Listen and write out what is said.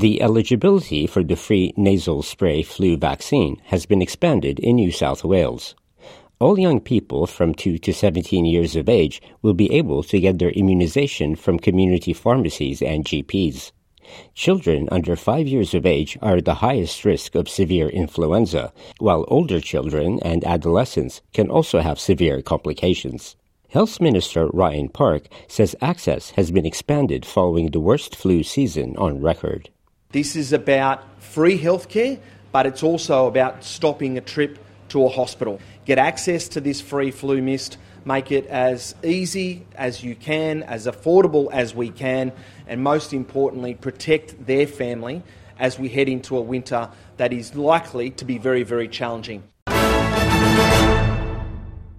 The eligibility for the free nasal spray flu vaccine has been expanded in New South Wales. All young people from 2 to 17 years of age will be able to get their immunization from community pharmacies and GPs. Children under 5 years of age are at the highest risk of severe influenza, while older children and adolescents can also have severe complications. Health Minister Ryan Park says access has been expanded following the worst flu season on record. This is about free healthcare, but it's also about stopping a trip to a hospital. Get access to this free flu mist, make it as easy as you can, as affordable as we can, and most importantly, protect their family as we head into a winter that is likely to be very, very challenging.